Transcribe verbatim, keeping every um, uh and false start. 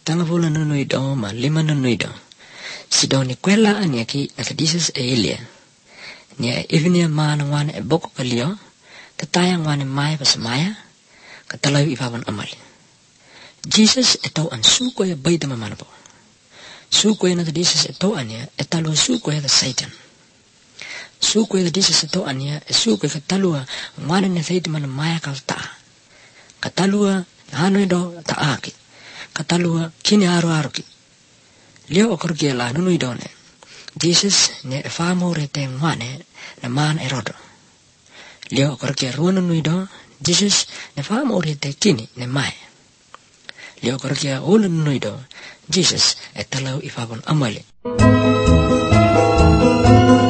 tanga vola nunui do ma lima nunui do. Si do ni quella ania ki at Jesus e ilia. Nia evinia mana wane e boko kalio, katayang wane maya pasamaya, katalaw ipapan amali. Jesus e tau an suko ya baita mamana po. Suko ya nata Jesus e tau ania e talo suko ya da Satan. Suko ya da Jesus e tau ania e suko ya katalua wane ne Satan mana maya kalta. Katalua hano do taaki. Katalua kini aro aro ki. Leo okorgia la nunu idone. Jesus ne famo rete wane na man erodo. Leo okorgia ruo nunu ido. Jesus ne famo rete kini ne mai. Leo okorgia ulu nunu ido. Jesus e talau ifabon amali.